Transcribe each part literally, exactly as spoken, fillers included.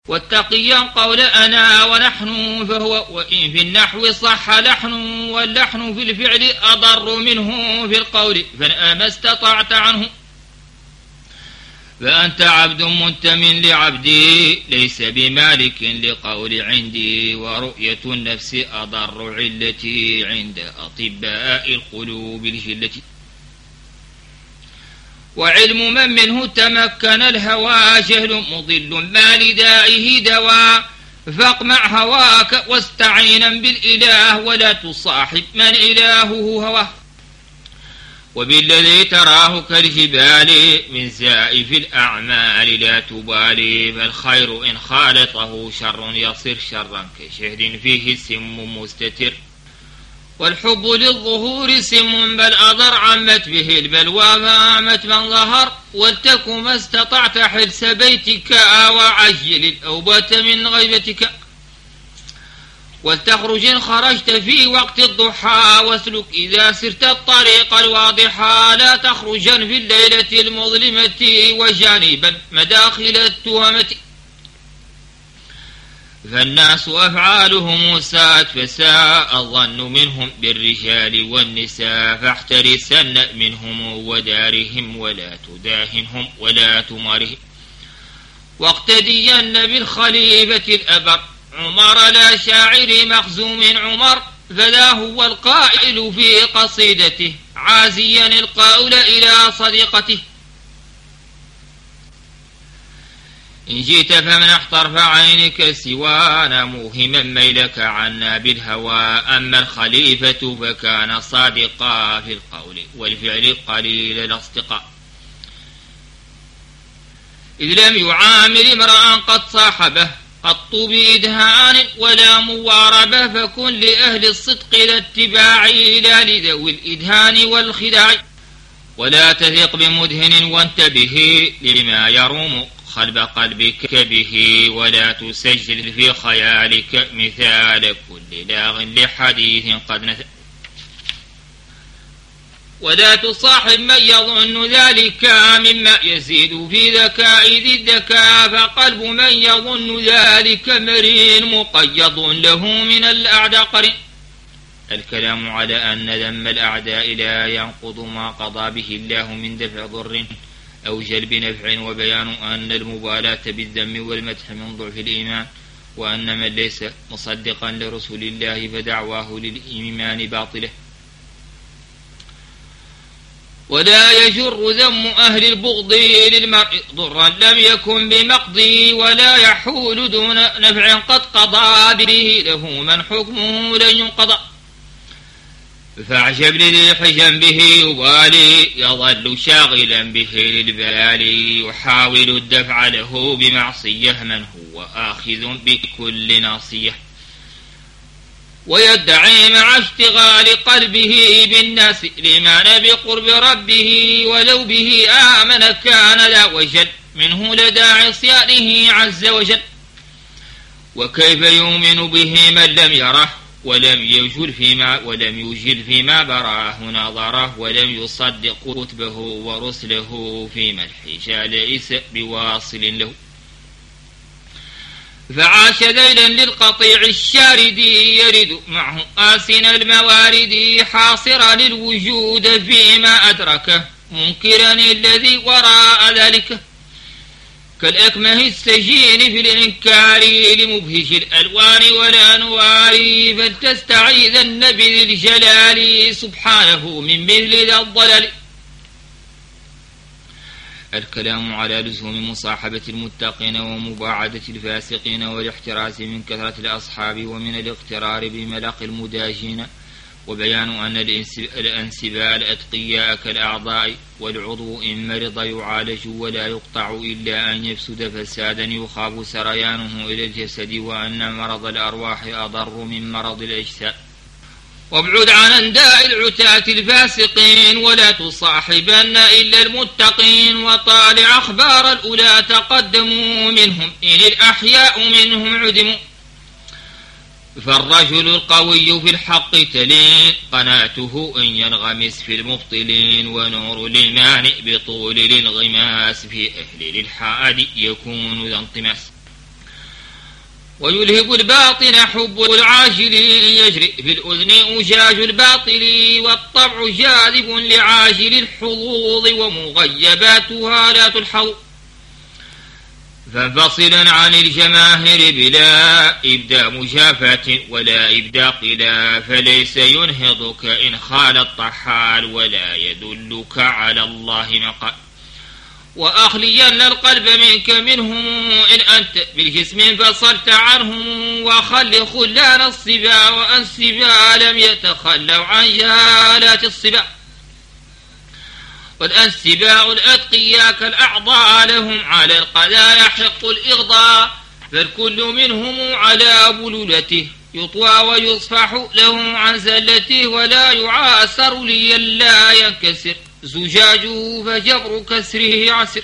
والتقيا قول أنا ونحن فهو، وإن في النحو صح لحن، واللحن في الفعل أضر منه في القول، فما استطعت عنه. فأنت عبد منتم لعبدي، ليس بمالك لقول عندي، ورؤية النفس أضر علتي عند أطباء القلوب الجلة. وعلم من منه تمكن الهوى جهل مضل ما لدائه دواء، فاقمع هواك واستعينا بالإله، ولا تصاحب من إلهه هواه. وبالذي تراه كالجبال من زائف الأعمال لا تبالي، فالخير إن خالطه شر يصير شرا كشهد فيه سم مستتر. والحب للظهور سم بل أضر، عمت به البلوى فامت من ظهر. ولتكن ما استطعت حرس بيتك، وعجل الأوبة من غيبتك. ولتخرج إن خرجت في وقت الضحى، واسلك إذا سرت الطريق الواضحة. لا تخرجا في الليلة المظلمة، وجانبا مداخل التهمة. فالناس أفعالهم ساءت، فساء الظن منهم بالرجال والنساء. فاحترسن منهم ودارهم، ولا تداهنهم ولا تمارهم. واقتدين بالخليفة الأبر عمر، لا شاعر مخزوم عمر. فذا هو القائل في قصيدته، عازيا القول إلى صديقته. إن جئت فمنح طرف عينك سوانا، موهما ميلك عنا بالهوى. أما الخليفة فكان صادقا في القول والفعل قليل الاصدقاء، إذ لم يعامل امرأ قد صاحبه قط بإدهان ولا مواربة. فكن لأهل الصدق لاتباع، لا لذوي الإدهان والخداع. ولا تثق بمدهن وانتبه لما يروم قلب قلبك به. ولا تسجل في خيالك مثال كل لاغ لحديث قد نث. ولا تصاحب من يظن ذلك مما يزيد في ذكاء ذي الذكاء. فقلب من يظن ذلك مرين مقيض له من الأعداء قرين. الكلام على أن ذم الأعداء لا ينقض ما قضى به الله من دفع ضر أو جلب نفع. وبيان أن المبالاة بالذم والمدح من ضعف الإيمان، وأن من ليس مصدقا لرسول الله فدعواه للإيمان باطلة. ولا يجر ذم أهل البغض للمرء ضرا لم يكن بمقضي. ولا يحول دون نفع قد قضى به له من حكمه لن ينقضى. فاعجب لذي حجم به يبالي، يظل شاغلا به للبال. يحاول الدفع له بمعصية من هو آخذ بكل ناصية. ويدعي مع اشتغال قلبه بالناس الإيمان بقرب ربه. ولو به آمن كان لا وجل منه لدى عصيانه عز وجل. وكيف يؤمن به من لم يره ولم يجل فيما ولم يجل فيما براه نظره. ولم يصدق كتبه ورسله في مدحه ليس بواصل له. فعاش ذيلا للقطيع الشارد، يرد معه آسن الموارد. حاصرا للوجود فيما أدركه، منكرا الذي وراء ذلك. كالأكمه السجين في الإنكار، لمبهج الألوان والأنوار. فلتستعيذن بذي الجلال سبحانه من مثل ذا الضلال. الكلام على لزوم مصاحبة المتقين ومباعدة الفاسقين، والاحتراز من كثرة الأصحاب ومن الاغترار بملق المداجين. وبيان أن الأنسباء الأتقياء كالأعضاء، والعضو إن مرض يعالج ولا يقطع إلا أن يفسد فسادا يخاف سريانه إلى الجسد. وأن مرض الأرواح أضر من مرض الأجساد. وابعد عن أنداء العتاة الفاسقين، ولا تصاحبن إلا المتقين. وطالع أخبار الأولى تقدموا منهم، إن الأحياء منهم عدموا. فالرجل القوي في الحق تلين، قناته إن ينغمس في المبطلين. ونور للمانع بطول الانغماس، في أهل الإلحاد يكون ذا انطماس. ويلهب الباطن حب العاجل يجري في الأذن أجاج الباطل والطبع جاذب لعاجل الحظوظ ومغيباتها لا تلحظ فانفصلا عن الجماهير بلا إبداء مجافاة ولا إبداء قلا فليس ينهضك إن خال الطحال ولا يدلك على الله مقال وأخلين القلب منك منهم إن أنت بالجسم فصلت عنهم وخل خلان الصبا وأن الصبا لم يتخلوا عن جهالات الصبا والأنسباء الأتقياء كالأعضاء لهم على القضاء يحق الإغضاء فالكل منهم على بلولته يطوى ويصفح لهم عن زلته ولا يعاسر ليلا ينكسر زجاجه فجبر كسره عسر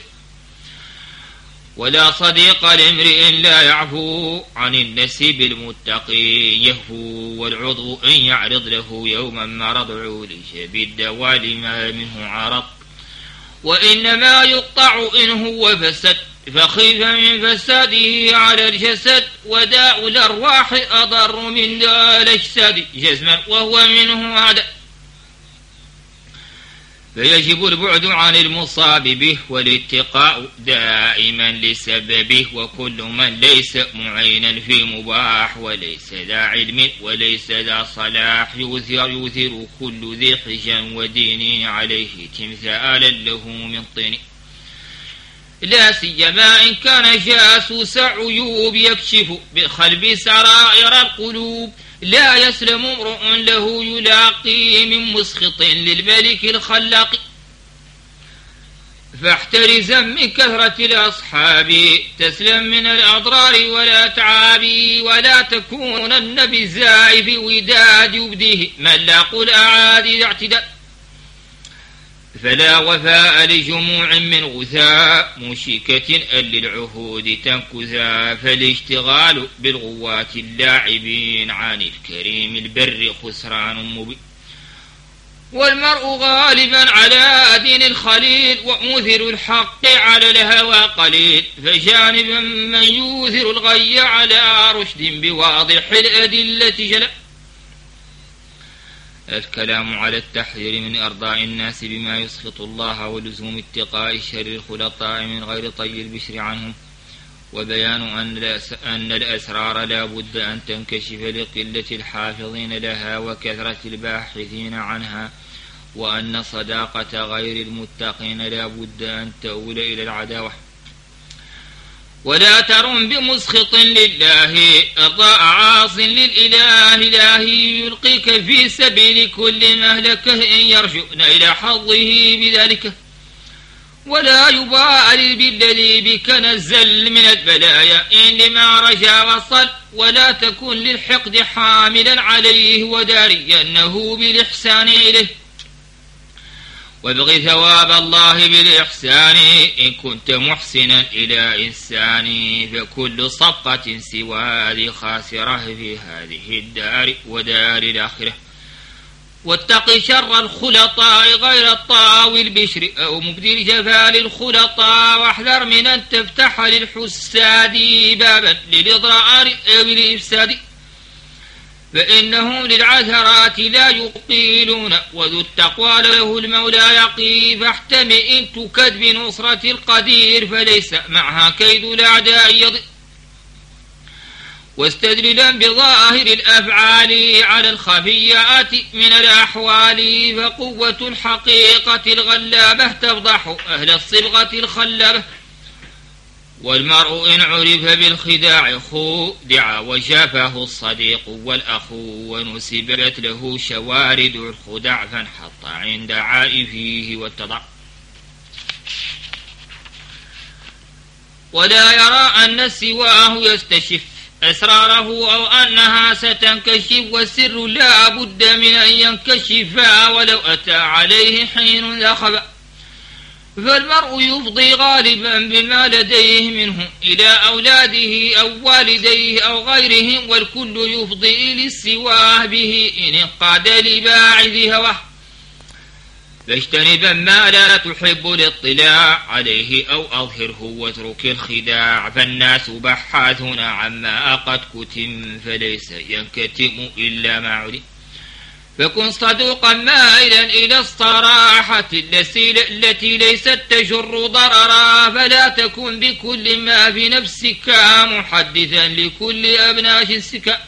ولا صديق لامرئ لا يعفو عن النسيب المتقي يهفو والعضو إن يعرض له يوما مرض عولج بالدوال ما منه عرض وإنما يقطع إن هو فسد فخيف من فساده على الجسد وداء الأرواح أضر من داء الأجساد جزما وهو منه عدد فيجب البعد عن المصاب به والاتقاء دائما لسببه وكل من ليس معينا في مباح وليس ذا علم وليس ذا صلاح يوثر, يوثر كل ذي حجا ودين عليه تمثالا له من طين لا سيما إن كان جاسوس عيوب يكشف بقلب سرائر القلوب لا يسلم امرؤ له يلاقي من مسخط للملك الخلاق فاحترزا من كثرة الأصحاب تسلم من الأضرار ولا تعاب ولا تكونن بالزائف وداد يبديه من لاقوا الأعادي اعتداء فلا وفاء لجموع من غثاء مشيكة للعهود تنكثا فالاشتغال بالغوات اللاعبين عن الكريم البر خسران مبين والمرء غالبا على دين الخليل وموثر الحق على الهوى قليل فجانبا من يوثر الغي على رشد بواضح الأدلة جلا الكلام على التحذير من إرضاء الناس بما يسخط الله ولزوم اتقاء شر الخلطاء من غير طي البشر عنهم وبيان أن الأسرار لا بد أن تنكشف لقلة الحافظين لها وكثرة الباحثين عنها وأن صداقة غير المتقين لا بد أن تؤول إلى العداوة ولا ترم بمسخط لله إرضاء عاص للإله إلهي يلقيك في سبيل كل مهلكة إن يرجون إلى حظه بذلك ولا يبالي بالذي بك نزل من البلايا إن لما رجا وصل ولا تكن للحقد حاملا عليه وداريا أنه بالإحسان إليه وابغ ثواب الله بالإحسان إن كنت محسنا إلى إنسان فكل صفقة سوى ذي خاسرة في هذه الدار ودار الآخرة واتق شر الخلطاء غير الطاوي البشر أو مبدي الجفا للخلطاء واحذر من أن تفتح للحساد بابا للإضرار أو الإفساد فإنهم للعثرات لا يقيلون وذو التقوى له المولى يقي فاحتم إن تكد بنصرة القدير فليس معها كيد الأعداء يضي واستدللا بظاهر الأفعال على الخفيات من الأحوال فقوة الحقيقة الغلابة تفضح أهل الصبغة الخلابة والمرء إن عرف بالخداع خودع وشافه الصديق والأخ ونسبت له شوارد الخدع فانحط عند عائفيه واتضع ولا يرى أن سواه يستشف أسراره أو أنها ستنكشف والسر لا بد من أن ينكشفا ولو أتى عليه حين ذخب فالمرء يفضي غالبا بما لديه منه إلى أولاده أو والديه أو غيرهم والكل يفضي للسواه به إن انقاد لباعث هواه فاجتنبا ما لا تحب الاطلاع عليه أو أظهره واترك الخداع، فالناس بحاثون عما قد كتم فليس ينكتم إلا ما علم. فكن صدوقا مائلا إلى الصراحة التي ليست تجر ضررا، فلا تكن بكل ما في نفسك محدثا لكل أبناش السكا،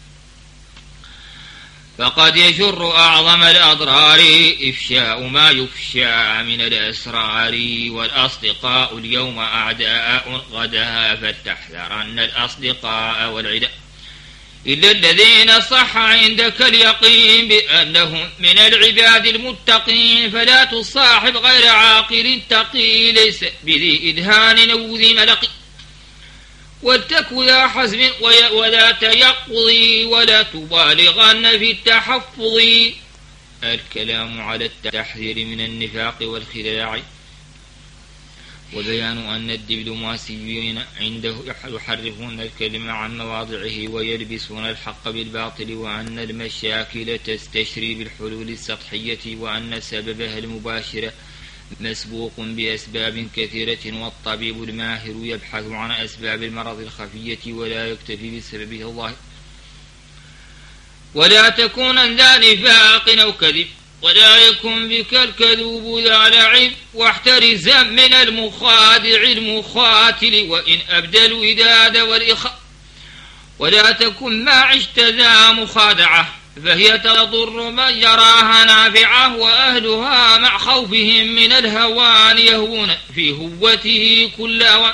فقد يجر أعظم الأضرار إفشاء ما يفشى من الأسرار. والأصدقاء اليوم أعداء غدا، فلتحذرن الأصدقاء والعداء، إلا الذين صح عندك اليقين بأنهم من العباد المتقين. فلا تصاحب غير عاقل تقي، ليس بذي إدهان أو ذي ملق، ولتك ذا حزم ولا تيقظي، ولا تبالغن في التحفظ. الكلام على التحذير من النفاق والخداع، وبيان أن الدبلوماسيين عنده يحرفون الكلمة عن مواضعه ويلبسون الحق بالباطل، وأن المشاكل تستشري بالحلول السطحية، وأن سببها المباشر مسبوق بأسباب كثيرة، والطبيب الماهر يبحث عن أسباب المرض الخفية ولا يكتفي بسببه الظاهر. ولا تكون ذا نفاق أو كذب، ولا يكن بك الكذوب ذا لعب، واحترز من المخادع المخاتل وإن أبدى الوداد والإخاء. ولا تكن ما عشت ذا مخادعة، فهي تضر من يراها نافعة، وأهلها مع خوفهم من الهوان يهون في هوته كل أوان.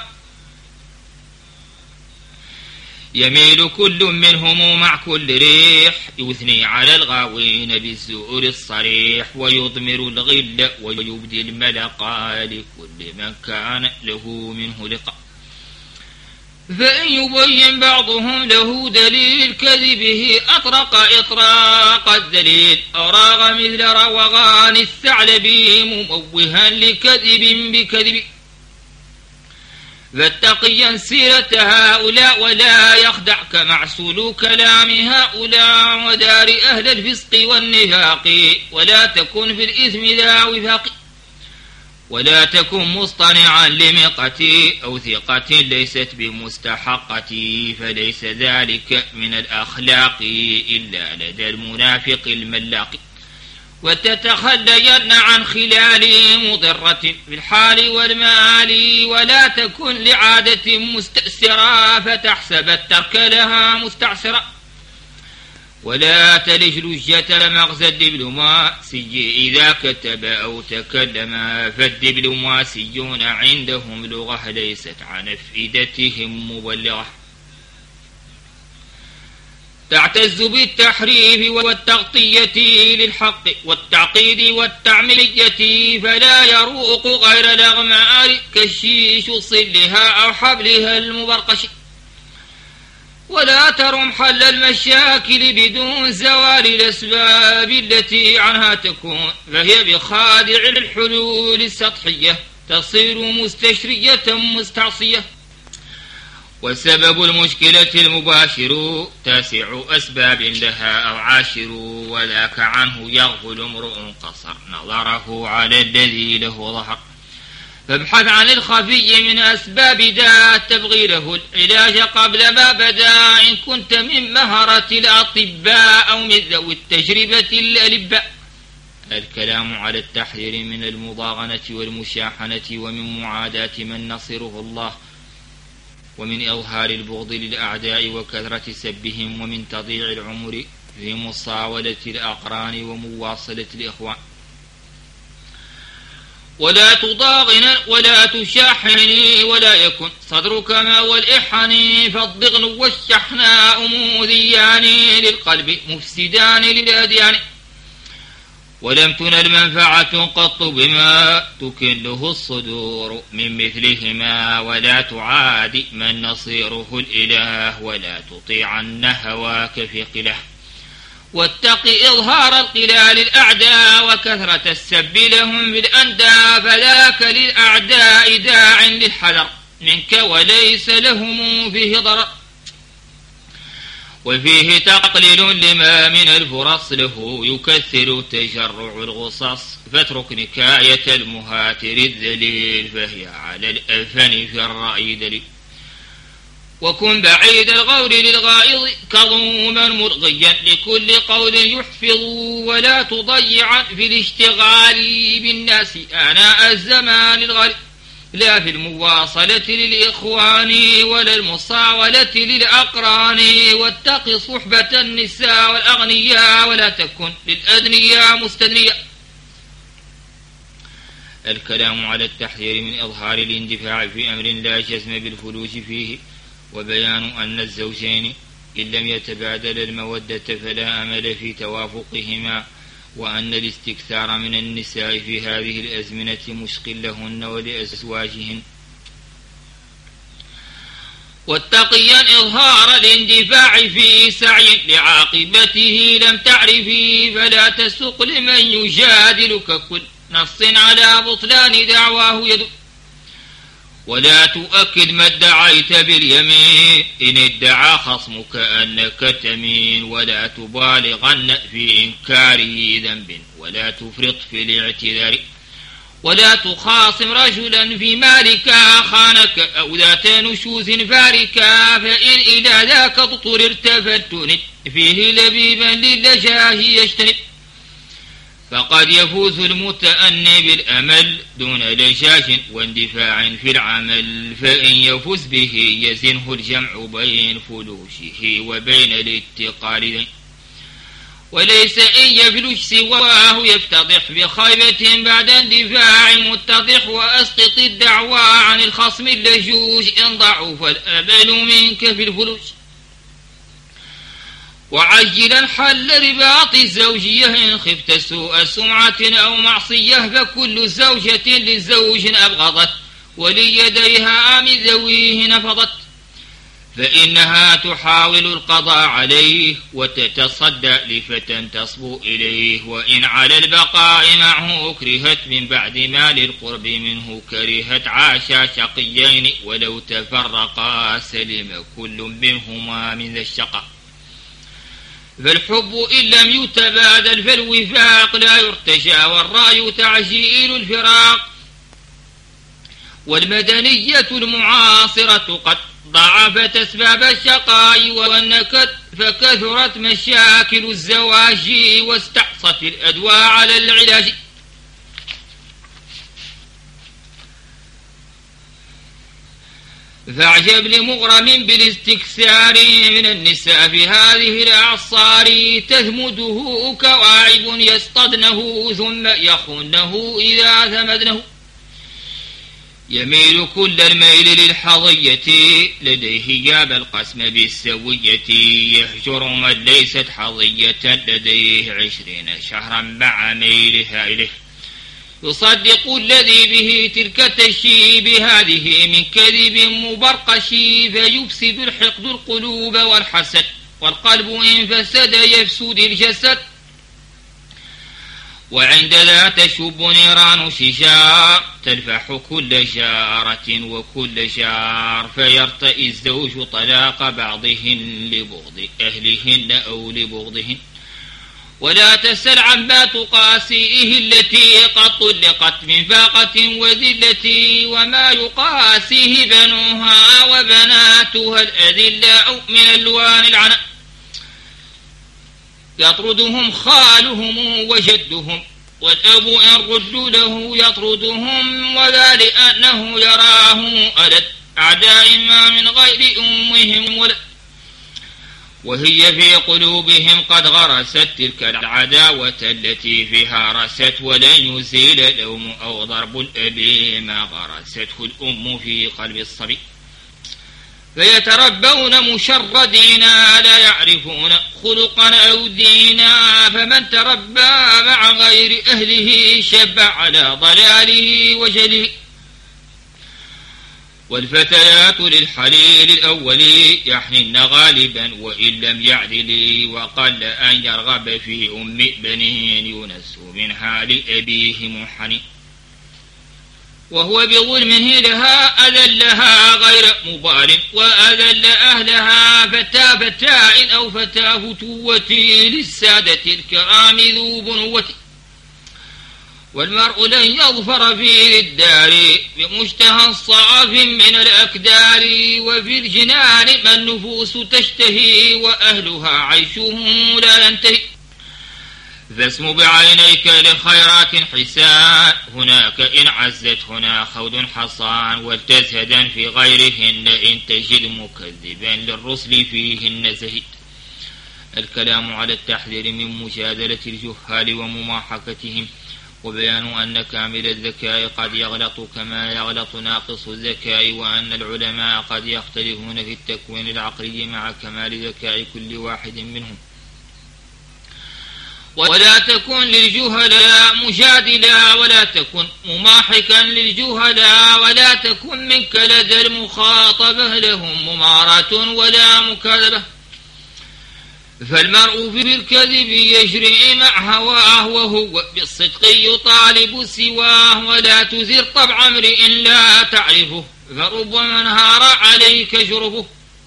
يميل كل منهم مع كل ريح، يثني على الغاوين بالزؤر الصريح، ويضمر الغل ويبدي الملقى لكل من كان له منه لقاء. فإن يبين بعضهم له دليل كذبه أطرق إطراق الدليل، أراغ مثل روغان الثعلب مموها لكذب بكذب. فاتقيا سيرة هؤلاء ولا يخدعك معسول كلام هؤلاء، ودار أهل الفسق والنفاق، ولا تكن في الإثم ذا وفاق. ولا تكن مصطنعا لمقتي أو ثقة ليست بمستحقتي، فليس ذلك من الأخلاق إلا لدى المنافق الملاق. وتتخلين عن خلال مضرة في الحال والمال، ولا تكن لعادة مستأسرة فتحسب الترك لها مستعسرة. ولا تلج لجة مغزى الدبلوماسي إذا كتب أو تكلم، فالدبلوماسيون عندهم لغة ليست عن أفئدتهم مبلغة. تعتز بالتحريف والتغطية للحق والتعقيد والتعملية، فلا يروق غير الأغمار كالشيش صلها أو حبلها المبرقش. ولا ترم حل المشاكل بدون زوال الأسباب التي عنها تكون، فهي بخادع الحلول السطحية تصير مستشرية مستعصية. وسبب المشكلة المباشر تاسع أسباب لها أو عاشر، وذاك عنه يغفل امرؤ قصر نظره على الذي له ظهر. فابحث عن الخفي من أسباب دا تبغي له العلاج قبل ما بدا، إن كنت من مهرة الأطباء أو من ذوي التجربة الألباء. الكلام على التحذير من المضاغنة والمشاحنة، ومن معاداة من نصره الله، ومن إظهار البغض للأعداء وكثرة سبهم، ومن تضييع العمر في مصاولة الأقران ومواصلة الإخوان. ولا تضاغن ولا تشاحن، ولا يكن صدرك ما والإحن، فالضغن والشحناء مؤذيان للقلب مفسدان للأديان. ولم تنل منفعة قط بما تكله الصدور من مثلهما، ولا تعادي من نصيره الإله، ولا تطيعن هواك في قله. واتق إظهار القلال الأعداء وكثرة السب لهم بالأندى، فذاك للأعداء داع للحذر منك وليس لهم فيه ضرر. وفيه تقليل لما من الفرص له يكثر تجرع الغصص فاترك نكاية المهاتر الذليل فهي على الأفن في الرأي دليل وكن بعيد الغور للغائظ كظوما مرغيا لكل قول يحفظ ولا تضيعا في الاشتغال بالناس آناء الزمان الغالي لا في المواصلة للإخوان ولا المصاولة للأقران واتق صحبة النساء والأغنياء ولا تكن للأدنياء مستدنيا. الكلام على التحذير من إظهار الاندفاع في أمر لا جزم بالفلوس فيه وبيان أن الزوجين إن لم يتبادل المودة فلا أمل في توافقهما وأن الاستكثار من النساء في هذه الأزمنة مشقل لهن ولأزواجهن. واتقيا إظهار الاندفاع في سعي لعاقبته لم تعرفي فلا تسق لمن يجادلك كل نص على بطلان دعواه يدل ولا تؤكد ما ادعيت باليمين إن ادعى خصمك أنك تمين ولا تبالغن في إنكاره ذنب ولا تفرط في الاعتذار ولا تخاصم رجلا في مالك خانك أو ذات نشوز فاركا فإن إلى ذاك اضطررت فالتنت فيه لبيبا للجاه يجتنب فقد يفوز المتأني بالأمل دون لجاج واندفاع في العمل فإن يفوز به يزنه الجمع بين فلوشه وبين الاتقال وليس إن يفلش سواه يفتضح بخيبة بعد اندفاع متضح وأسقط الدعوى عن الخصم اللجوج إن ضعف الأمل منك في الفلوس وعجلا حل رباط الزوجية إن خفت سوء سمعة أو معصية فكل زوجة للزوج أبغضت وليديها من ذويه نفضت فإنها تحاول القضاء عليه وتتصدى لفتى تصبو إليه وإن على البقاء معه أكرهت من بعد ما للقرب منه كرهت عاشا شقيين ولو تفرقا سلم كل منهما من ذا الشقاء فالحب إن لم يتبادل فالوفاق لا يرتجى والرأي تعجيل الفراق والمدنية المعاصرة قد ضعفت أسباب الشقاء والنكد فكثرت مشاكل الزواج واستعصت الأدواء على العلاج فاعجب لمغرم بالاستكثار من النساء في هذه الأعصار تثمده كواعب يصطدنه ثم يخونه إذا ثمدنه يميل كل الميل للحظية لديه جاب القسم بالسوية يهجر من ليست حظية لديه عشرين شهرا مع ميلها إليه يصدق الذي به تلك تشي بهذه من كذب مبرقش فيفسد الحقد القلوب والحسد والقلب إن فسد يفسد الجسد وعند ذا تشب نيران شجار تلفح كل جارة وكل جار فيرتئي الزوج طلاق بعضهن لبغض أهلهن أو لبغضهن ولا تسل عما تقاسيه التي قد طلقت من فاقة وذلة وما يقاسيه بنوها وبناتها الأذلاء من ألوان العناء يطردهم خالهم وجدهم والأب إن ردوا له يطردهم وذا لأنه يراهم ألد أعداء ما من غير أمهم ولد وهي في قلوبهم قد غرست تلك العداوة التي فيها رست ولن يزيل لوم أو ضرب الأب ما غرسته الأم في قلب الصبي فيتربون مشردين لا يعرفون خلقا أو دينا فمن تربى مع غير أهله شب على ضلاله وجله والفتيات للحليل الأول يحنن غالبا وإن لم يعدل وقل أن يرغب في أم بنين ينس منها لأبيه منحني وهو بظلمه لها أذلها غير مبال، وأذل أهلها فتى فتاء أو فتى فتوة للسادة الكرام ذو بنوة. والمرء لن يظفر في الدار بمشتهى الصعف من الأكدار، وفي الجنان ما النفوس تشتهي وأهلها عيشهم لا ينتهي. فاسم بعينيك لخيرات حسان، هناك إن عزت هنا خود حصان، ولتزهدا في غيرهن إن تجد مكذبا للرسل فيهن زهيد. الكلام على التحذير من مجادلة الجهال ومماحكتهم، وبيان أن كامل الذكاء قد يغلط كما يغلط ناقص الذكاء، وأن العلماء قد يختلفون في التكوين العقلي مع كمال ذكاء كل واحد منهم. ولا تكن للجهلاء مجادلا، ولا تكن مماحكا للجهلاء، ولا تكن منك لدى المخاطبة لهم مماراة ولا مكاذبة. فالمرء في الكذب يجري مع هواه، وهو بالصدق يطالب سواه. ولا تزر طبع امرئ لا تعرفه، فربما انهار عليك جرفه.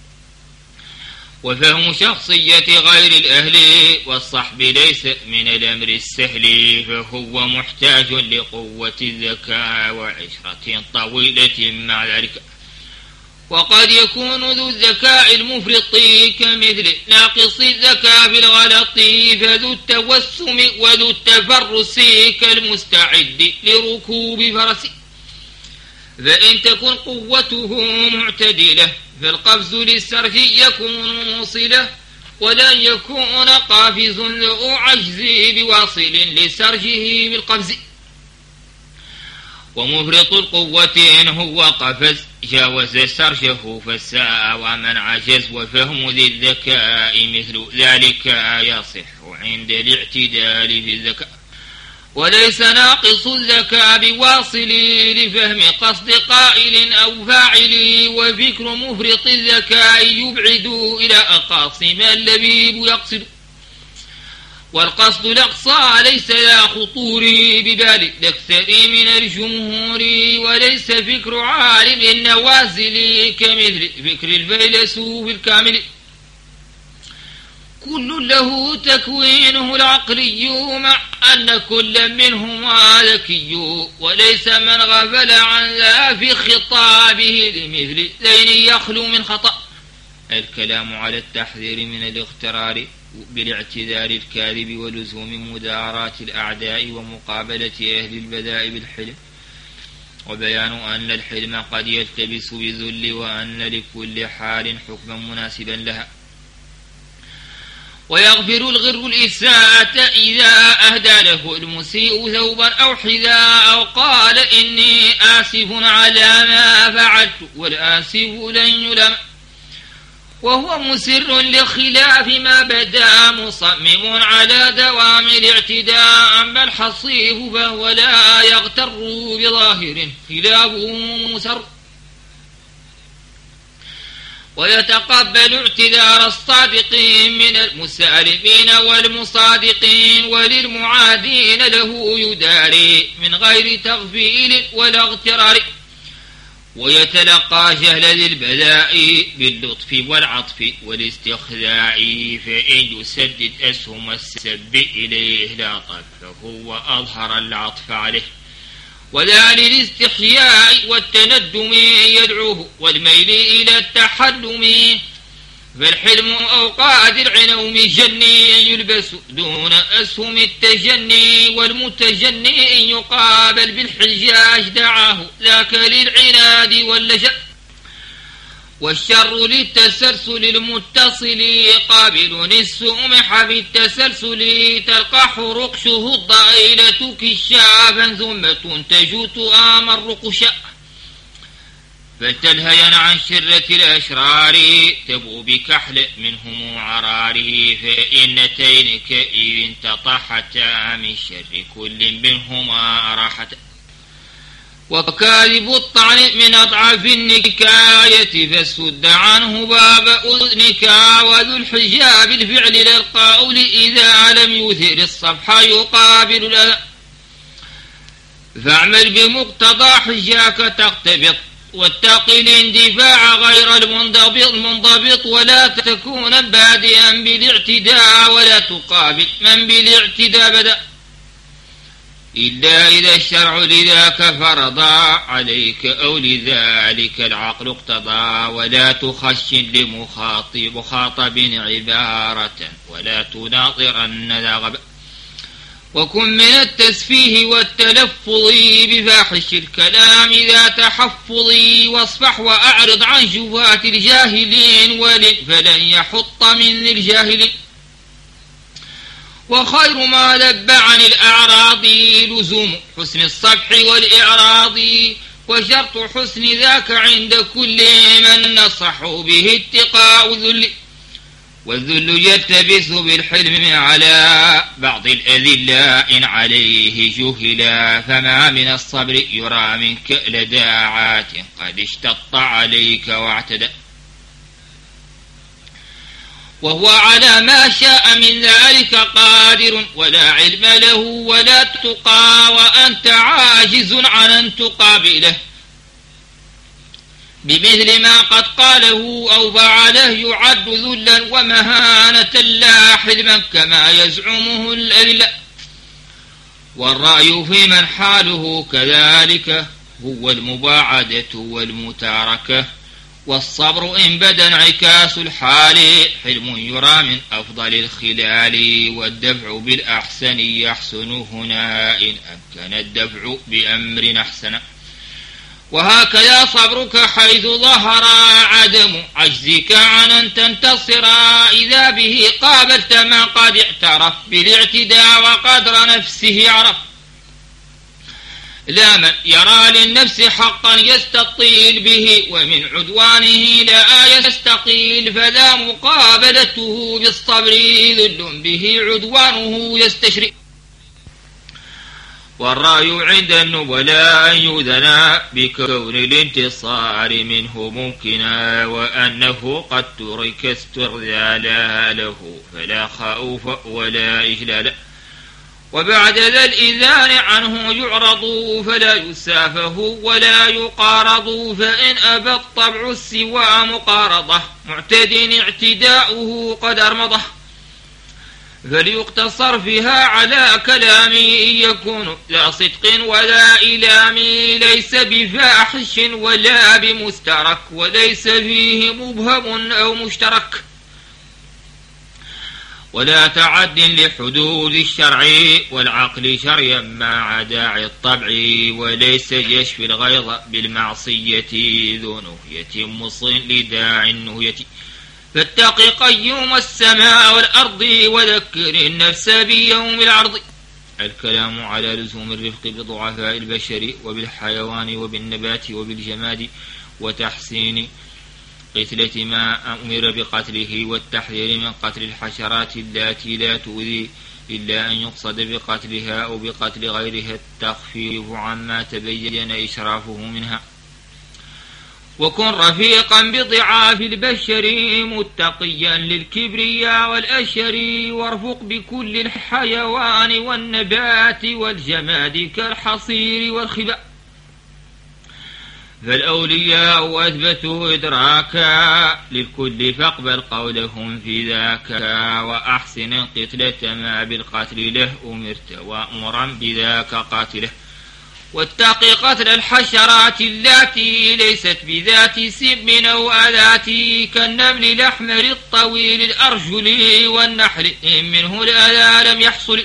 وفهم شخصية غير الأهل والصحب ليس من الأمر السهل، فهو محتاج لقوة الذكاء وعشرة طويلة مع ذلك. وقد يكون ذو الذكاء المفرط كمثل ناقص الذكاء في الغلط، فذو التوسم وذو التفرس كالمستعد لركوب فرس. فإن تكن قوته معتدلة فالقفز للسرج يكون موصلة، ولن يكون قافز ذو عجز بواصل لسرجه بالقفز. ومفرط القوة هو قفز جاوز سرجه فساء، ومن عجز. وفهم ذي الذكاء مثل ذلك يصح عند الاعتدال في الذكاء. وليس ناقص الذكاء بواصل لفهم قصد قائل أو فاعل، وفكر مفرط الذكاء يبعد إلى أقاصي ما اللبيب يقصد. والقصد الأقصى ليس لا خطور ببال الأكثر من الجمهور، وليس فكر عالم النوازل كمثل فكر الفيلسوف الكامل. كل له تكوينه العقلي مع أن كل منهما ذكي، وليس من غفل عن ذا في خطابه لمثل ذين يخلو من خطأ. الكلام على التحذير من الاغترار بالاعتذار الكاذب، ولزوم مداراة الأعداء ومقابلة أهل البذاء بالحلم. وبيان أن الحلم قد يلتبس بذل، وأن لكل حال حكما مناسبا لها. ويغفر الغر الإساءة إذا أهدى له المسيء ثوبا أو حذاء، أو قال إني آسف على ما فعلت والآسف لن يلم. وهو مسر لخلاف ما بدا مصمم على دوام الاعتداء. أما الحصيف فهو لا يغتر بظاهر خلافه مسر، ويتقبل اعتذار الصادقين من المسالمين والمصادقين، وللمعادين له يداري من غير تغفيل ولا اغترار. ويتلقى جهل ذي البلاء باللطف والعطف والاستخذاع، فإن يسدد أسهم السب إليه لا طف فهو أظهر العطف عليه. وذا للاستحياء والتندم يدعوه والميل إلى التحلم. فالحلم أوقات العنوم جني يلبس دون أسهم التجني، والمتجني يقابل بالحجاج دعاه ذاك للعناد واللجأ. والشر للتسلسل المتصل قابل السمح بالتسلسل، تلقح رقشه الضئيلة كشافا ثم تنتج تؤام الرقشا. فتلهين عن شرة الأشرار تبغوا بكحل منهم عراري، فإنتين كئيب تطحتا من شر كل منهما أراحتا. وكاذب الطعن من أضعف النكاية فاسد عنه باب أذنك، وذو الحجاب الفعل للقول إذا لم يثر الصفح يقابل الأذى. فاعمل بمقتضى حجاك تقتبط، واتق الاندفاع غير المنضبط المنضبط ولا تكون بادئا بالاعتداء ولا تقابل من بالاعتداء بدأ إلا إذا الشرع لذاك فرضا عليك أو لذلك العقل اقتضى. ولا تخشن لمخاطب مخاطب عبارة ولا تناظرن ذا غبا، وكن من التسفيه والتلفظ بفاحش الكلام ذا تحفظ، واصفح وأعرض عن شبهات الجاهلين فلن يحط من الجاهلين. وخير ما لب عن الأعراض لزوم حسن الصفح والإعراض، وشرط حسن ذاك عند كل من نصح به اتقاء الذل، والذل يلتبس بالحلم على بعض الأذلاء إن عليه جهلا، فما من الصبر يرى منك لداعات قد اشتط عليك واعتدى، وهو على ما شاء من ذلك قادر، ولا علم له ولا تقى وأنت عاجز عن أن تقابله بمثل ما قد قاله أو فعله يعد ذلا ومهانة لا حلما كما يزعمه الأذلة. والرأي في من حاله كذلك هو المباعدة والمتاركة، والصبر إن بدا انعكاس الحال حلم يرى من أفضل الخلال، والدفع بالأحسن يحسن هنا إن أمكن الدفع بأمر أحسن. وهكذا صبرك حيث ظهر عدم عجزك عن أن تنتصر، إذا به قابلت ما قد اعترف بالاعتداء وقدر نفسه عرف. لا من يرى للنفس حقا يستطيل به ومن عدوانه لا يستقيل، فلا مقابلته بالصبر ذل به عدوانه يستشري. والرأي عند النبلاء أن يؤذن بكون الانتصار منه ممكنا، وأنه قد ترك استرذالا له فلا خوف ولا إجلال. وبعد ذا الإذان عنه يعرض فلا يسافه ولا يقارض، فإن أبى الطبع السوى مقارضة معتد اعتداؤه قد أرمضه، فليقتصر فيها على كلام يكون لا صدق ولا إلام، ليس بفاحش ولا بمسترك وليس فيه مبهم أو مشترك. ولا تعد لحدود الشرع والعقل شريا مع داعي الطبع، وليس يشفي الغيظ بالمعصية ذو نهية مص لداع النهية. فاتق قيوم السماء والأرض وذكر النفس بيوم العرض. الكلام على لزوم الرفق بضعفاء البشر وبالحيوان وبالنبات وبالجماد، وتحسين قتلة ما أمر بقتله، والتحذير من قتل الحشرات التي لا تؤذي إلا أن يقصد بقتلها أو بقتل غيرها، التخفيف عما تبين إشرافه منها. وكن رفيقا بضعاف البشر متقيا للكبرياء والأشر، وارفق بكل الحيوان والنبات والجماد كالحصير والخباء. فالأولياء أثبتوا إدراكا للكل فاقبل قولهم في ذاك، وأحسن قتلة ما بالقتل له أمرت وأمرا بذاك قاتله. واتق قتل الحشرات التي ليست بذات سم أو آلات، كالنمل الأحمر الطويل الأرجل والنحل إن منه الأذى لم يحصل.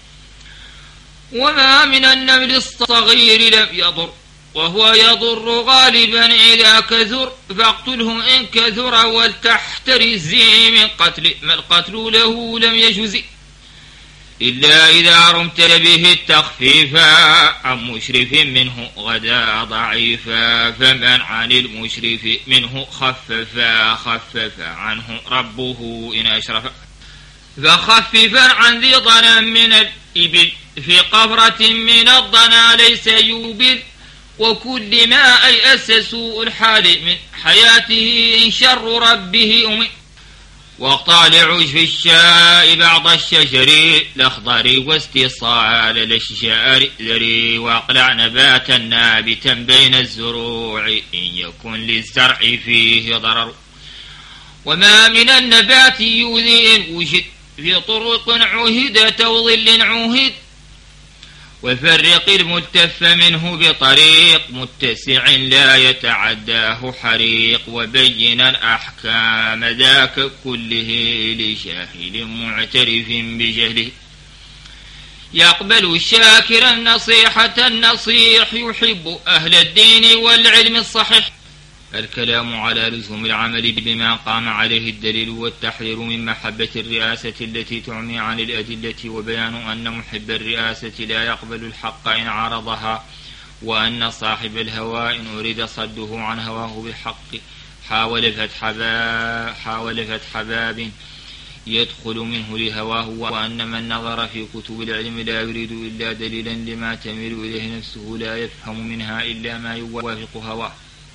وما من النمل الصغير لم يضر وهو يضر غالبا إذا كثر، فاقتله إن كثر ولتحترز من قتل ما القتل له لم يجز، إلا إذا رمت به التخفيف عن مشرف منه غدا ضعيفا، فمن عن المشرف منه خففا خفف عنه ربه إن أشرف. فخففا عن ذي ضنا من الإبل في قفرة من الضنا ليس يوبل، وكل ما أيأس سوء الحال من حياته إن شر ربه أمي. واقطع لعشف الشاء بعض الشجر الأخضر واستصال الأشجار ذري واقلع نباتا نابتا بين الزروع إن يكن للزرع فيه ضرر وما من النبات يؤذي إن وجد في طرق عهدت أو ظل عهد وفرق الملتف منه بطريق متسع لا يتعداه حريق وبين الأحكام ذاك كله لجاهل معترف بجهله يقبل الشاكر النصيحة النصيح يحب أهل الدين والعلم الصحيح. الكلام على لزوم العمل بما قام عليه الدليل والتحذير من محبة الرئاسة التي تعمي عن الأدلة وبيان أن محب الرئاسة لا يقبل الحق إن عارضها وأن صاحب الهوى إن أريد صده عن هواه بالحق حاول فتح باب, حاول فتح باب يدخل منه لهواه وأن من نظر في كتب العلم لا يريد إلا دليلا لما تميل إليه نفسه لا يفهم منها إلا ما يوافق هواه.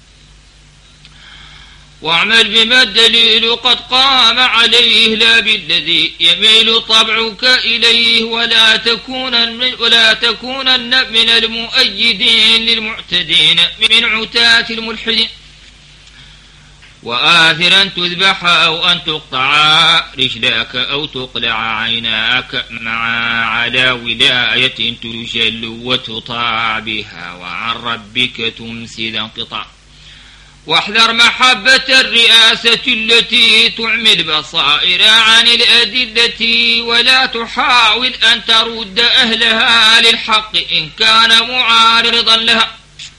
واعمل بما الدليل قد قام عليه لا بالذي يميل طبعك إليه ولا تكونن ولا تكونن من المؤيدين للمعتدين من عتاة الملحدين وآثرا تذبح أو أن تقطع رجلاك أو تقلع عيناك مع على ولاية تجل وتطاع بها وعن ربك تمسي ذا انقطاع. واحذر محبة الرئاسة التي تعمي البصائر عن الأدلة ولا تحاول أن ترد أهلها للحق إن كان معارضا لها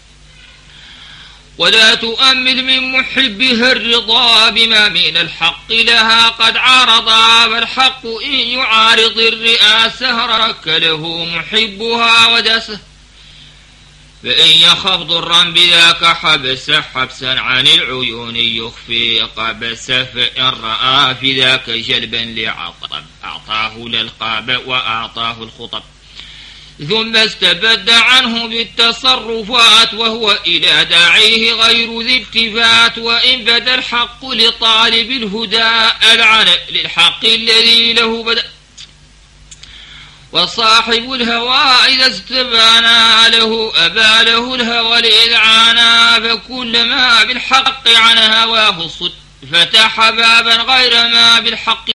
ولا تؤمل من محبها الرضا بما من الحق لها قد عارض فالحق إن يعارض الرئاسة رك له محبها وداسه فإن يخف ضرا بذاك حبس حبسا عن العيون يخفي قبس فإن رأى في ذاك جلبا لعطب أعطاه للقاب وأعطاه الخطب ثم استبد عنه بالتصرفات وهو إلى داعيه غير ذي التفات وإن بدا الحق لطالب الهدى ألعن للحق الذي له بدأ وصاحب الهوى إذا استبانا له أبى له الهوى الإذعانا فكلما بالحق عن هواه الصد فتح بابا غير ما بالحق